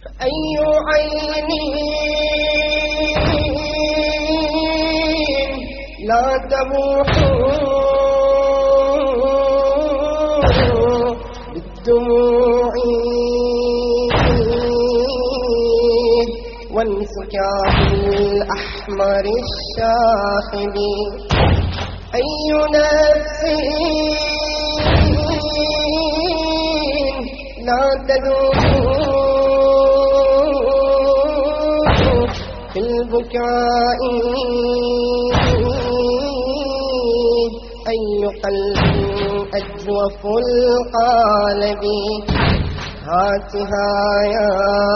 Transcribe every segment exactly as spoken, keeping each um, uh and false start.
أي عين لا تبوح بالدموع وانسكاب الأحمر الشاخب. أي نفس لا تذوب في البكاء. أي قلب أجوف القالب. هاتها يا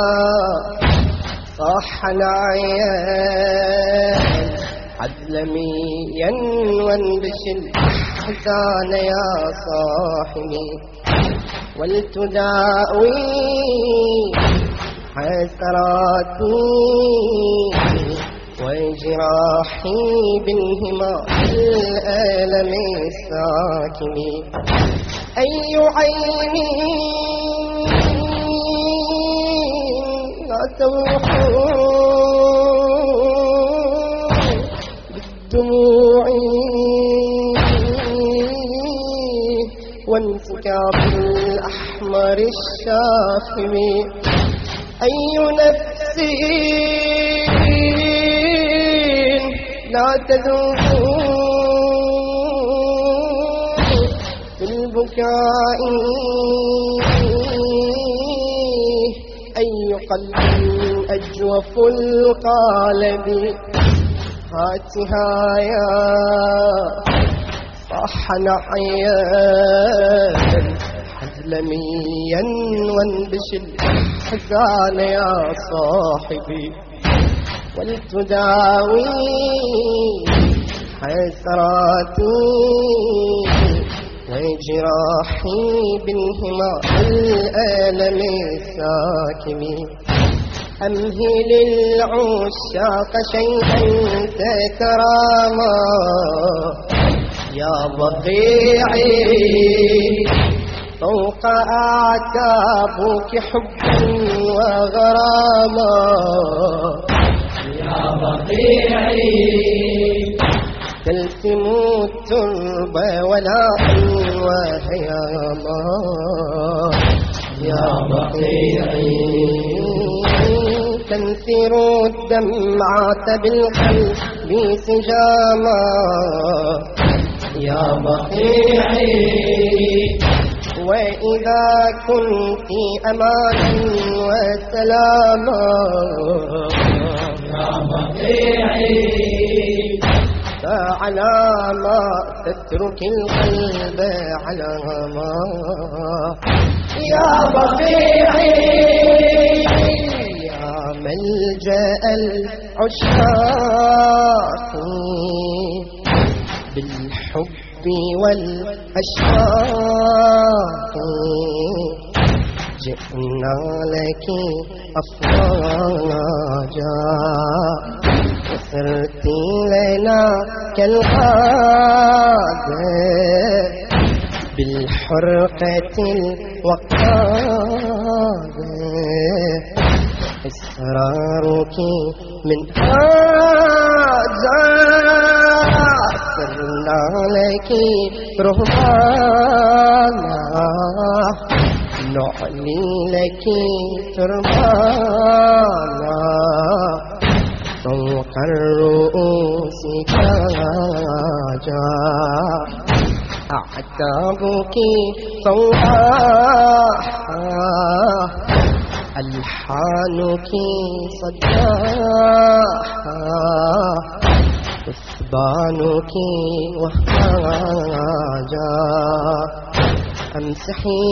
صاح العيان عدلميا وانبش الأحزان يا صاحبي. ولتداوي حسراتي وجراحي بالهمام الألم الساكن. أي عين لا تبوح بالدموع وانسكاب الأحمر الشاخب. أي نفس لا تذوب في البكاء. أي قلب أجوف القالب. هاتها يا صاح نحيا حزلميا وانبش الأحزان يا صاحبي. ولتداوي حسراتي وجراحي بالهمام الألم الساكن. أمهل العشاق شيئا تكراما يا بقيعي. فوق أعتابك حبا وغراما يا بقيعي. تلتم الترب ولاء وهياما يا بقيعي. تنثر الدمعة بالقلب سجاما يا بقيعي. وإذا كنت أمانا وسلاما يا بقيعي. فعلى ما تترك القلب علامة يا بقيعي. يا ملجأ العشاق بالحب والأشواق. جئنا لك أفواجا وصرت لنا كالغادة بالحرقة الوقادة. إصرارك من هذا صرنا لك رهبانا. نعلي لك تربانا فوق الرؤوس تاجا. أعتابك فوحاها ألحانك صداحا. إثبانك وهاجا. أمسحي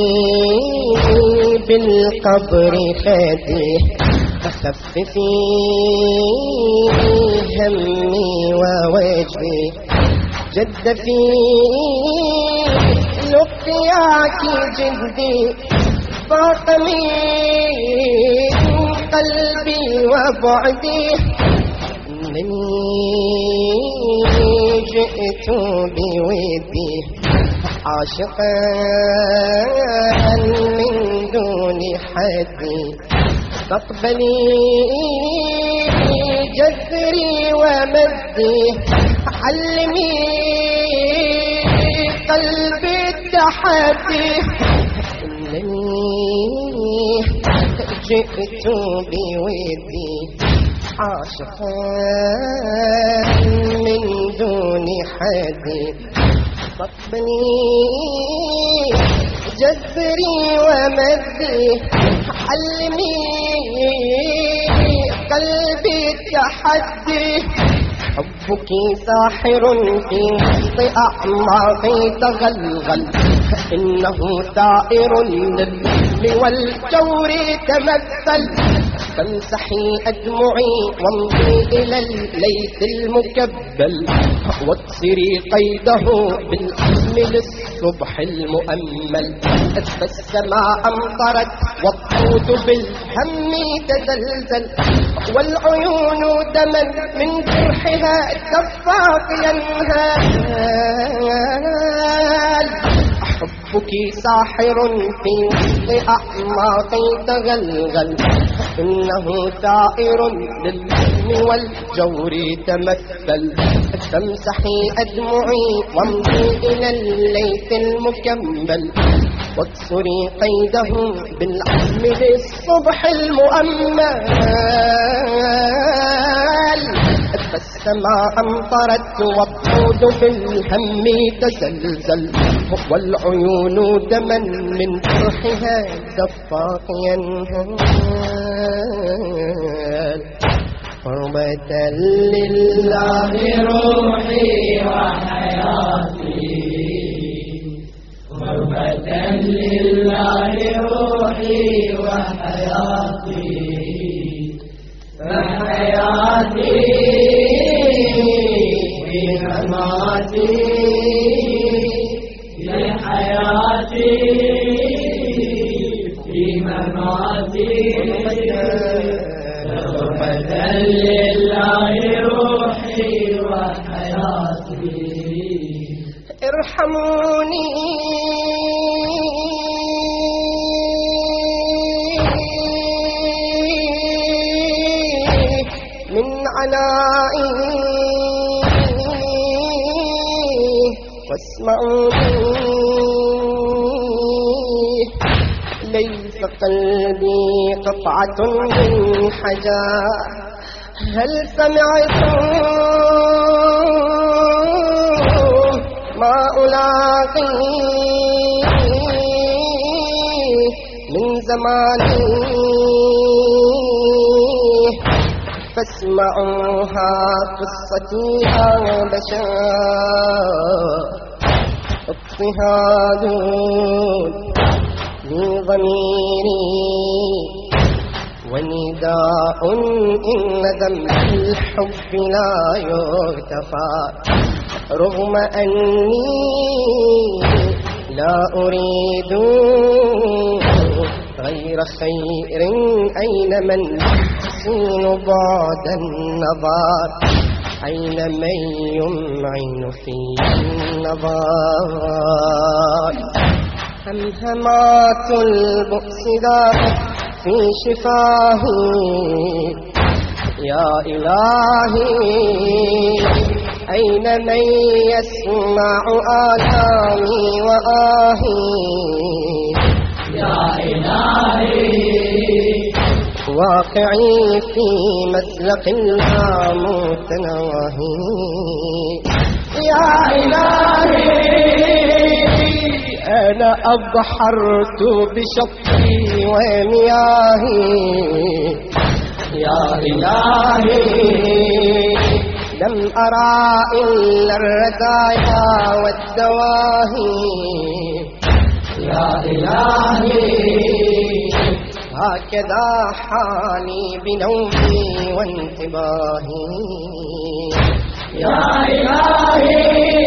بالقبر خدي تخففي همي ووجهي. جد في لقياك جدي فاطمي قلبي وبعدي. إنني جئت بودي عاشقا من دون حد. فاقبلي جذري ومدي علمي قلبي التحدي إنني جئت بودي عاشقا من دون حد فاقبلي جذري ومدي علمي قلبي التحدي حبك ساحر في وسط أعماقي تغلغل إنه ثائر للظلم والجور تمثل فامسحي أدمعي وامضي إلى الليث المكبل واكسري قيده بالعزم للصبح المؤمل أسفى السماء أمطرت والطود بالهم تزلزل والعيون دما من جرحها الدفاق ينهال حبك ساحر في وسط أعماقي تغلغل إنه ثائر للظلم والجور تمثل فامسحي أدمعي وامضي إلى الليث المكمل واكسري قيده بالعزم للصبح المؤمل فالسماء أمطرت والطود بالهم تزلزل والعيون دما من جرحها الدفاق ينهال حرمة لله روحي وحياتي حرمة لله روحي وحياتي فحياتي في مماتي لحياتي في مماتي حرمة لله روحي وحياتي ارحموني من عنائي واسمعوني ليس قلبي قطعة من حجار هل سمعتم ما ألاقي من زماني فاسمعوها قصتي يا بشر اضطهاد لضميري ونداء إن ذنب الحب لا يغتفى رغم أني لا أريد غير خير أين من يحسن بعد النظر أين من يمعن في النظر همهمات البؤس ذابت في شفاهي يا إلهي أين من يسمع آلامي وآهي يا إلهي واقعي في مسلق الماموت نواهي يا إلهي أنا أبحرت بشطي ومياهي يا إلهي لم أرى إلا الرزايا والدواهي يا إلهي هكذا حالي بنومي وانتباهي يا إلهي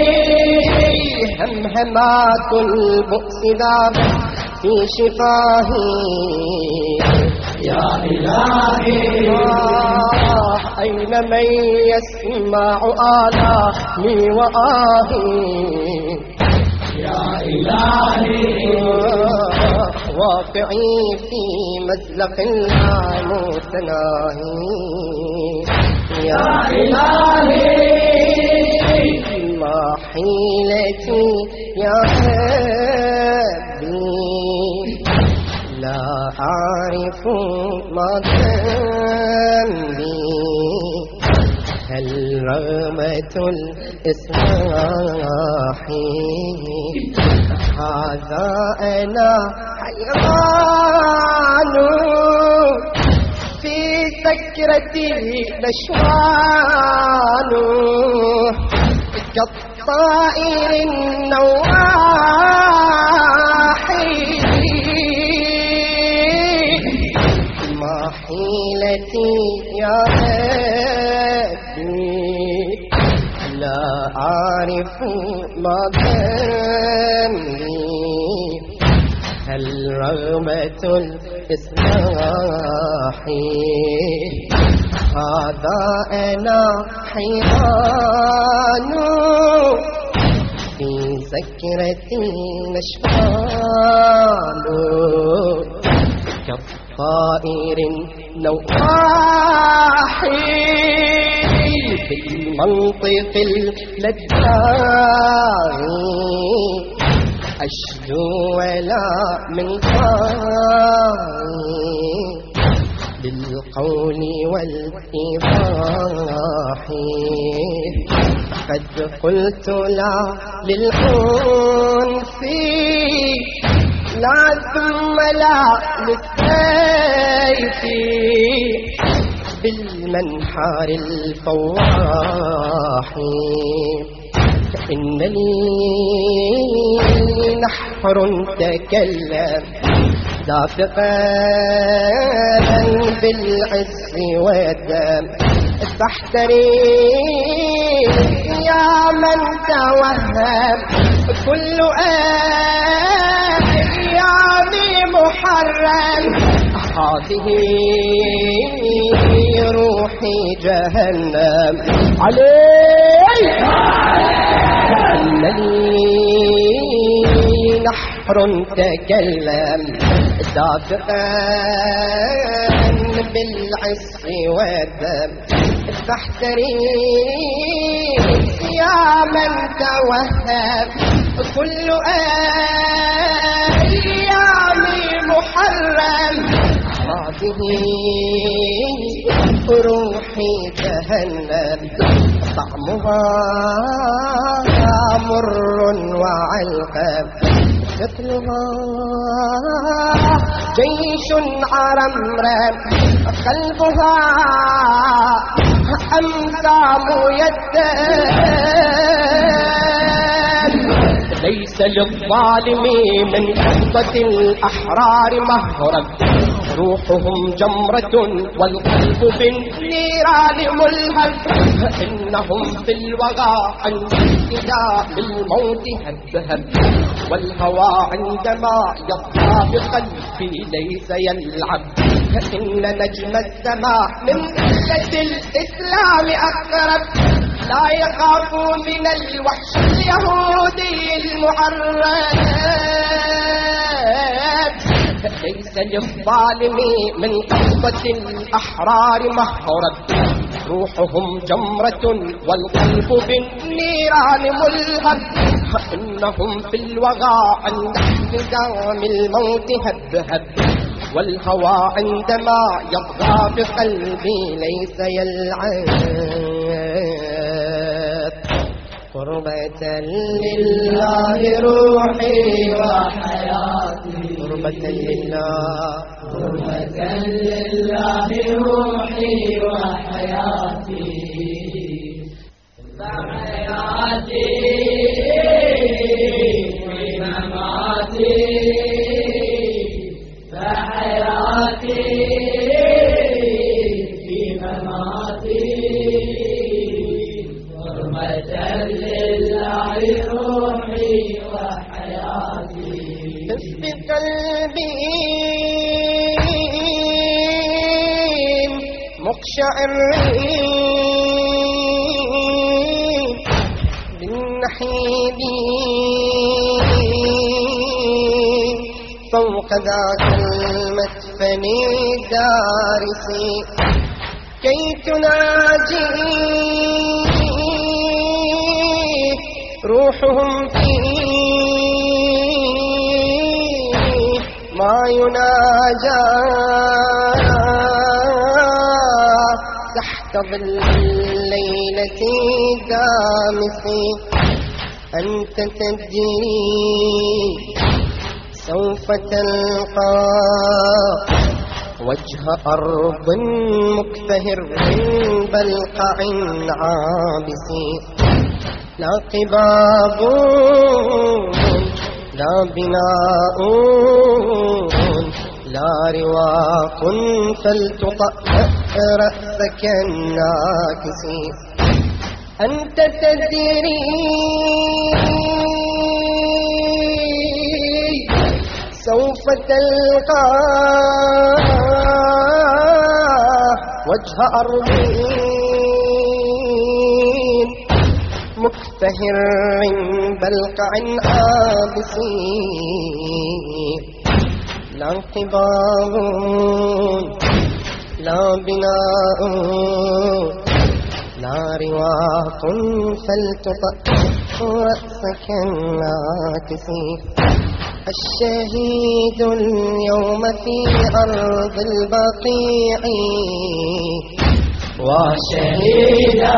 همهمات البؤس ذابت في شفاهي يا إلهي أين من يسمع آلامي وآهي يا إلهي واقعي في مزلق الهاموس ناهي يا إلهي ما حيلتي يا ربي لا أعرف ما ذنبي هل رغبة الإصلاح هذا أنا حيران في سكرتي نشوان كالطائر النواحي ما حيلتي يا لا أعرف ما ذنبي هل رغبة الإصلاح هذا أنا حيران في سكرتي نشفان كالطائر نواحي بالمنطق اللذاذ أشجو ولا من قاي بالقول والإيضاح قد قلت لا للأنف لا ثم لا للسيف بالمنحار الفواح إن لي نحر تكلم دافقا بالعز والدم تحتري يا من توهم كل أيامي محرم هذه روحي جهنم علي إنني نحر تكلم دافقا بالعز والدم فاحتري يا من توهم كل أيامي محرم هذه روحي جهنم طعمها مر وعلقم شكلها جيش عرمرم قلبها أمثام يدام ليس للظالم من قبضة الأحرار مهرب روحهم جمرة والقلب بالنيران ملهب إنهم في الوغى عند ابتداء الموت هبهب والهوى عندما يطغى بقلبي ليس يلعب إن نجم السماء من قلة الإسلام أقرب لا يخاف من الوحش اليهودي المعرب ليس للظالم من قبضة الأحرار مهرب روحهم جمرة والقلب بالنيران ملهب إنهم في الوغى عند احتدام الموت هبهب والهوى عندما يطغى بقلبي ليس يلعب قربة لله روحي وحياتي قربة لله قربة لله روحي وحياتي فحياتي ومماتي فحياتي في مماتي قربة لله روحي وحياتي في قلبي مقشعرين بالنحيب فوق كذاك المدفن الدارس كي تناجي روحهم فيه ما يناجى تحت ظل الليلة الدامس. أنت تدري سوف تلقى وجه أرض مكتهر من بلقع عابس. لا قباب لا بناء لا رواق فلتطأ رأسك الناكس. أنت تدري سوف تلقى وجه أرض مكتهر بلقع عابس. لا قباب لا بناء لا رواق فلتطأ رأسك الناكس. الشهيد اليوم في أرض البقيع وشهيدا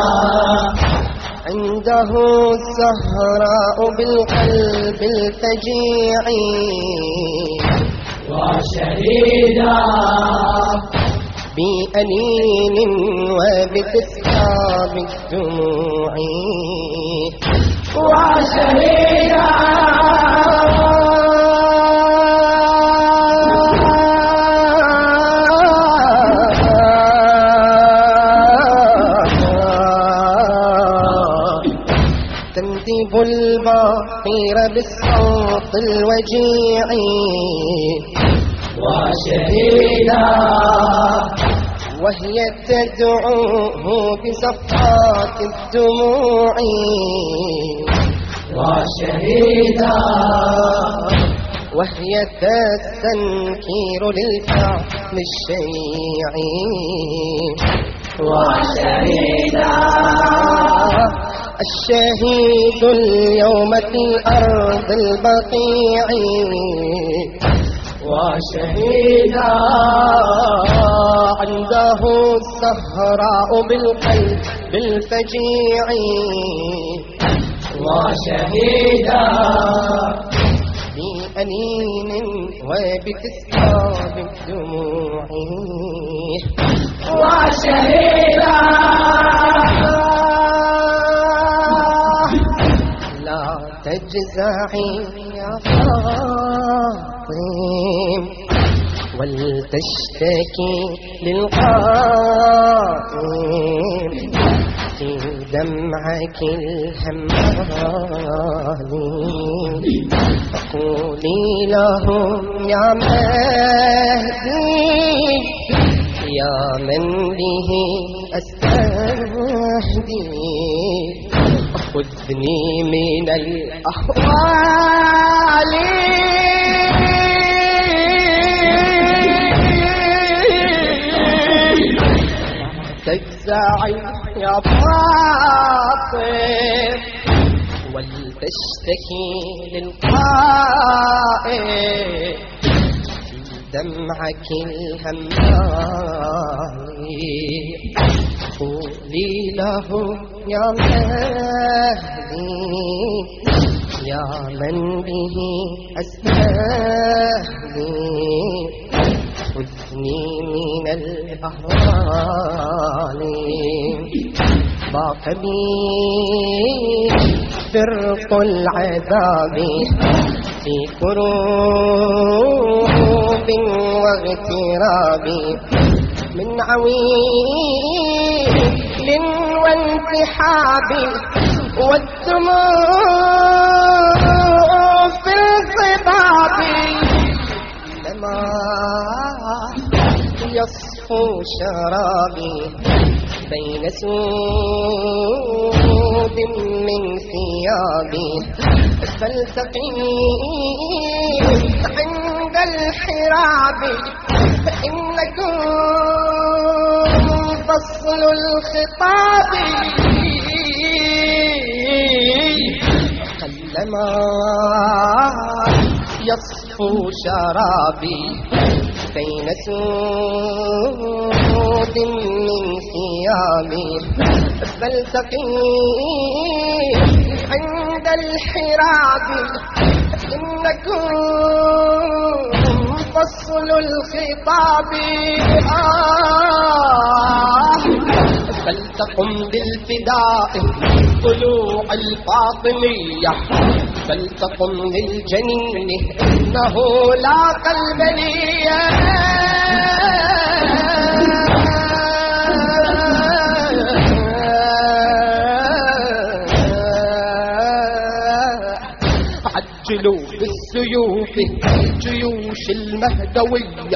عنده الزهراء بالقلب الفجيع وشهيدا بأنين وبتسكاب الدموع وشهيدا تندب البحير بالصوت الوجيع وشهيدا وهي تدعوه بصفات الدموع وشهيدا وهي تستنكر للفعل الشيع وشهيدا الشهيد اليوم في أرض البقيع وشهيدا عنده الزهراء بالقلب بالفجيع وشهيدا بأنين وبتسكاب الدموع وشهيدا لا تجزعي يا فاطم ولتشتكي للقائم في دمعك الهمالي. فقولي لهم يا مهدي يا من به أستهدي خذني من الأحوال تجزعي يا فاطم ولتشتكي للقائم في دمعك الهمالي. قولي له يا مهدي يا من به أستهدي خذني من الأهوال. ضاق بي فرق العذاب في كروب واغتراب من عويل وانسحاب والدموع في الخطاب لما يصفو شرابي بين سود من ثيابي فالتقي عند الحراب فإنكم فصل الخطاب قلما يصفو شرابي بين سود من ثيابي فالتقي عند الحراب إنكم فصل الخطاب آه فلتقم بالفداء طلوع الفاطمية فلتقم للجنين إنه لاقى البلية عجلوا بالسيوف جيوش المهدوية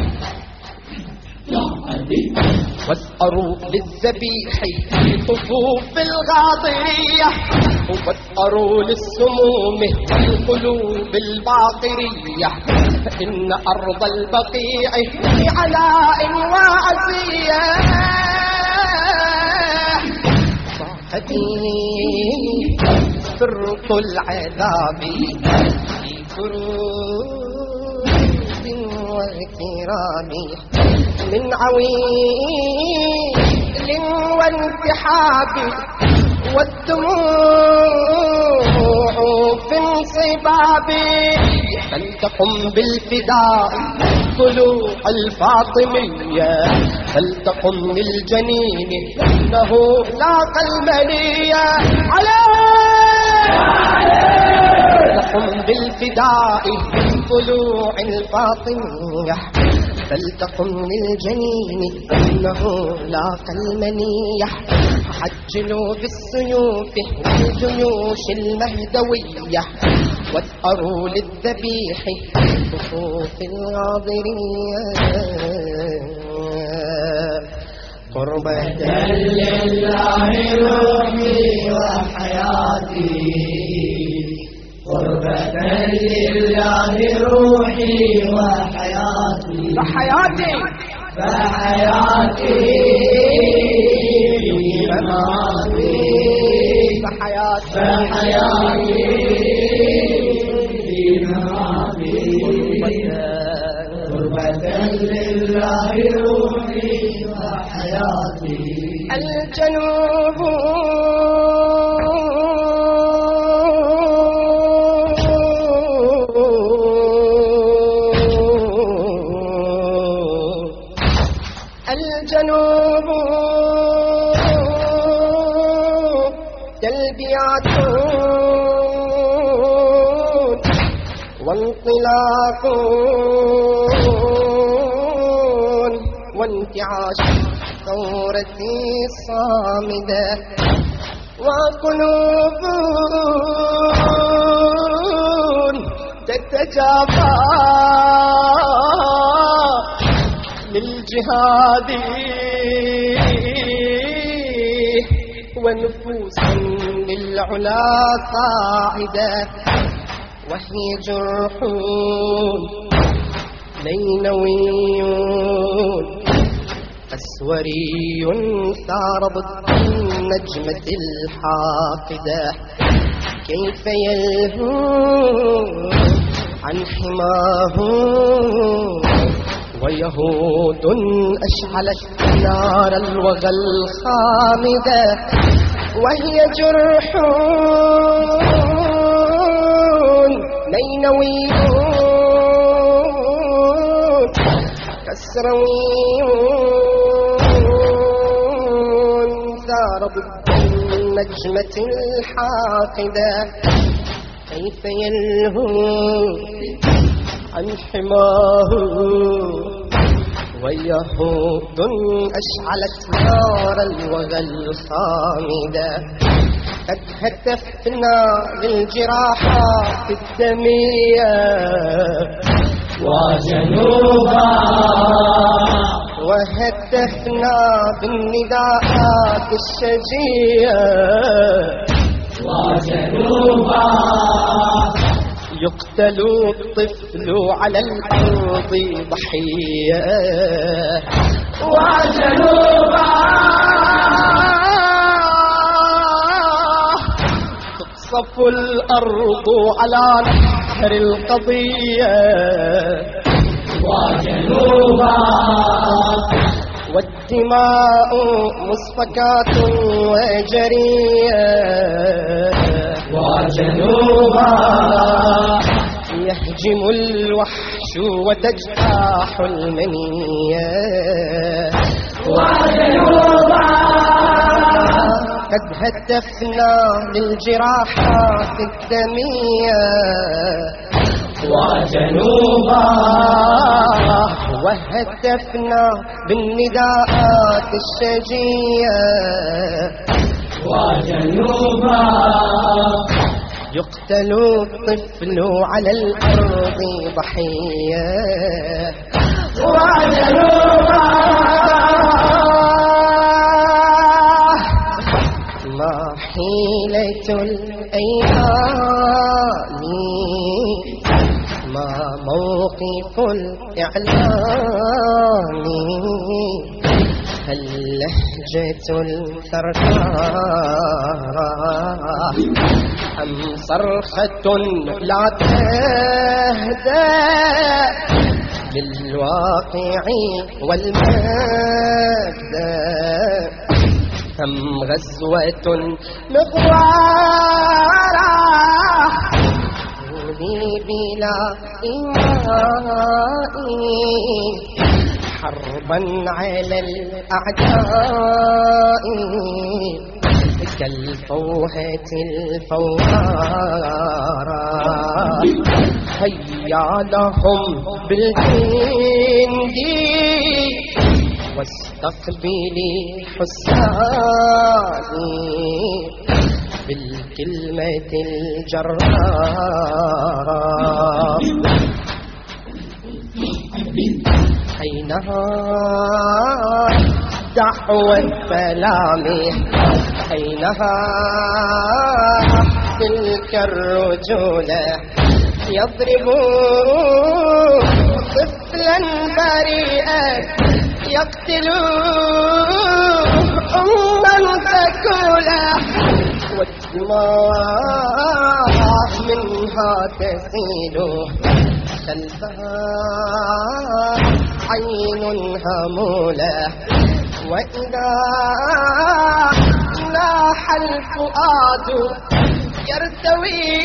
واسأروا للذبيح في صفوف الغاضرية واسأروا للسموم والقلوب الباطرية فإن أرض البقيع في علاء وعزية صاحتي فرط العذاب في كروب واكرام من عويل وانتحاب والدموع في انصباب فلتقم بالفداء طلوع الفاطمية فلتقم للجنين إنه لاقى المنية فلتقم بالفداء طلوع الفاطمية فلتقم للجنين إنه لاقى المنية عجلوا بالسيوف والجيوش المهدوية واسأروا للذبيح صفوف الغاضرية قربة لله روحي وحياتي قربة لله روحي وحياتي فحياتي فحياتي فماضي فحياتي فحياتي فماضي قربة لله روحي وحياتي الجنوب الجنوب تلبيات وانطلاق وانتعاش ثورتي الصامدة وقلوب تتجافى للجهاد ونفوس للعلا قاعدة وهي جرح لينوي أسوري ثار ضد النجمة الحاقدة كيف يلهو عن حماه ويهود أشعلت نار الوغى الخامدة وهي جرح لينوي كسروي ثار ضد النجمة الحاقدة كيف يلهو عن حماه ويهود أشعلت نار الوغى الخامدة قد هتفنا للجراحات الدمية وجنوبا وهتفنا بالنداءات الشجية وجنوبا يقتل الطفل على الأرض ضحية وجنوبا تقصف الأرض على نحر القضية وجنوبا والدماء مسفكات وجرية وجنوبا يهجم الوحش وتجتاح المنية وجنوبا قد هتفنا للجراحات الدمية وجنوبا وهتفنا بالنداءات الشجية وجنوبا يقتل الطفل على الأرض ضحية وجنوبا ما حيلة الأيام ما موقف الإعلام هل لهجة الثرثار أم صرخة لا تهدى للواقع والمادة أم غزوة مغوارة بلا إيمان حربا على الأعداء كالفوهة الفوارة هيا لهم بالجند واستقبلي حساني بالكلمة الجرارة حينها دعوة السلام حينها تلك الرجولة يضرب طفلا بريئا يقتل أما تكولا والدماء منها تسيل خلفها عين همولة وإذا ناح الفؤاد يرتوي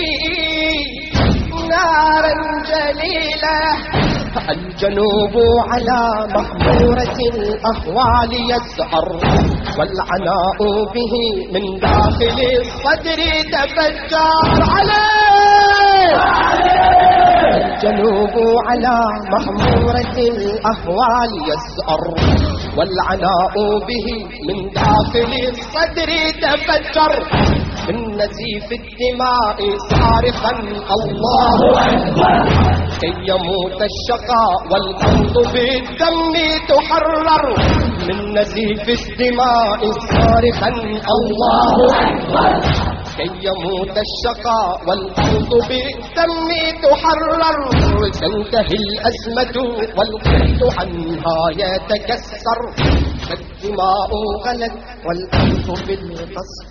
نارا جليلة الجنوب على محمورة الأهوال يسعر والعناء به من داخل الصدر تفجر عليه الجنوب على محمورة الأهوال يسعر والعناء به من داخل الصدر تفجر من نزيف الدماء صارخا الله أكبر كي يموت الشقاء والأرض بالدم تحرر من نزيف الدماء صارخا الله أكبر كي يموت الشقاء والأرض بالدم تحرر تنتهي الأزمة والقيد عنها يتكسر فالدماء غلت والأرض بالقصف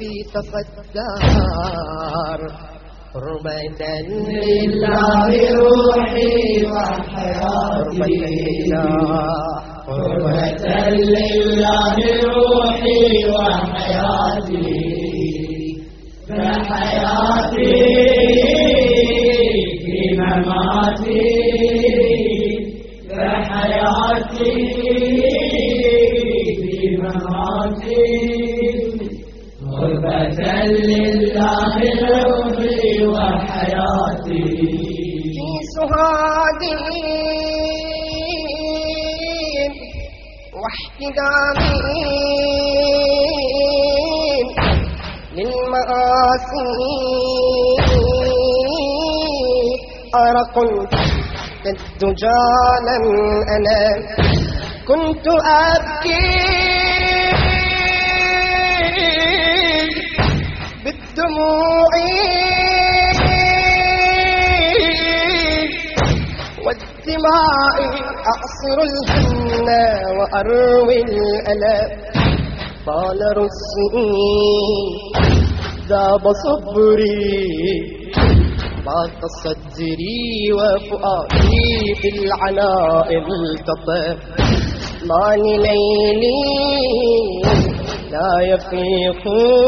تصدر حرمة لله روحي وحياتي حرمة لله روحي وحياتي فحياتي في مماتي فحياتي في مماتي قربة لله روحي وحياتي في سهادي واحتدامي للمآسي أرق كالدجى لم أنا كنت أبكي بالدموع بالدماء أعصر الهم وأروي الألم طال رسئي ذاب صبري ضاق صدري وفؤادي بالعناء التطف ماني ليلي لا يفيق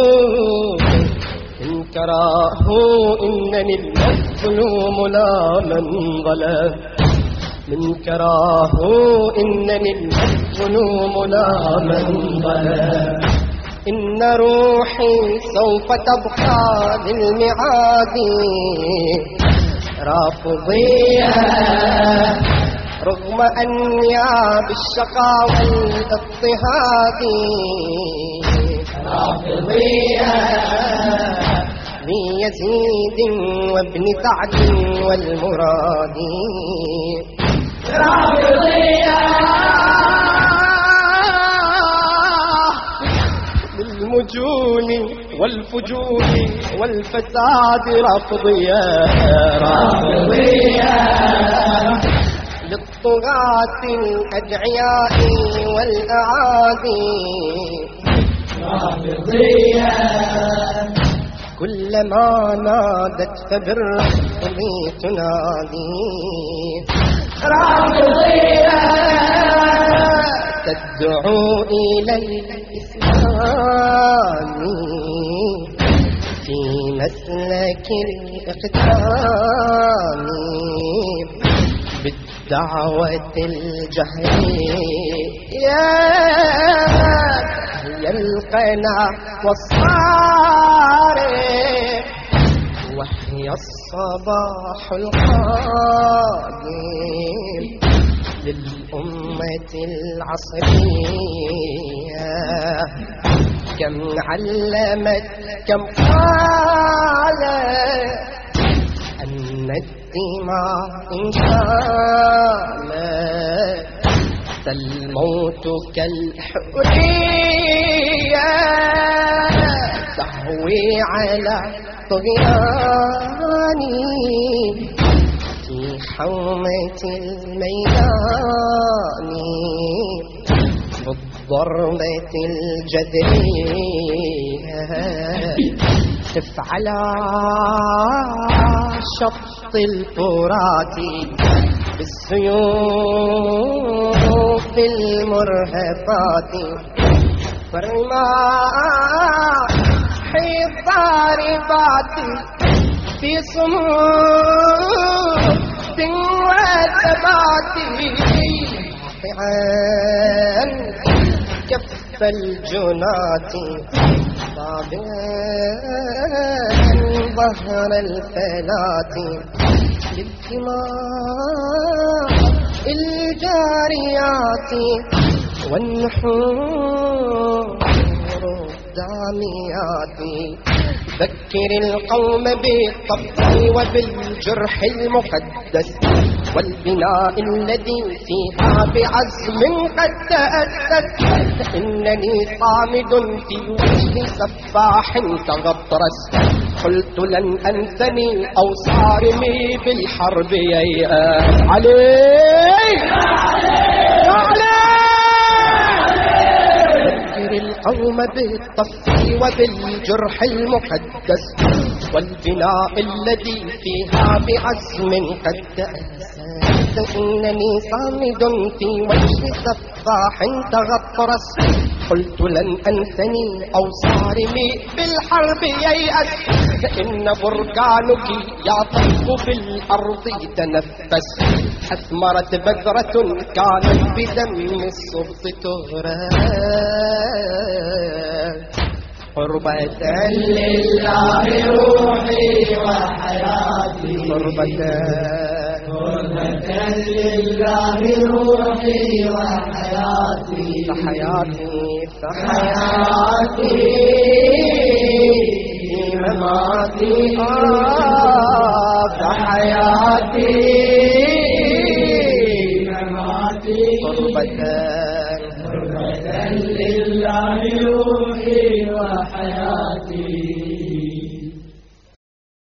إن كراه إنني المظلوم لا من ظلم من كراه إنني المظلوم لا من ظلم إن روحي سوف تبقى للمعاد رافضية رغم أنياب الشقا والاضطهاد رافضية ليزيد وابن سعد والمراد رافضية للمجون والفجور والفساد رافضية رافضية للطغاة الأدعياء والأعادي رافضية كلما نادت فبالرفض تنادي رافضية تدعو إلى الإسلام في مسلك الإقدام بالدعوة الجهرية هي القنا والصارم وهي الصباح القادم للأمة العصرية كم علمت كم قالت أن الدماء إن كانت فالموت كالحرية تهوي على طغيان في حومة الميدان بالضربة الجذرية تفعل شط الفرات بالسيوف المرهفات والرماح الضاربات في صمود وثبات عن كف الجنات طابعا ظهر الفلات للدماء الجاريات والنحور الداميات ذكر القوم بالطبع وبالجرح المقدس والبناء الذي فيها بعزم قد تأسس إنني صامد في وجه سفاح تغطرس قلت لن أنثني أو صارمي بالحرب ييأس عليه القوم بالطف وبالجرح المقدس والبناء الذي فيها بعزم قد تأسس إنني صامد في وجه سفاح تغطرس قلت لن أنثني أو صارمي بالحرب ييأس فإن بركانك يعطف بالأرض تنفس أثمرت بذرة كانت بدم السبط تغرس قربة لله روحي وحياتي قربة قربة لله روحي وحياتي فحياتي فحياتي مماتي آه فحياتي مماتي قربة قربة لله روحي وحياتي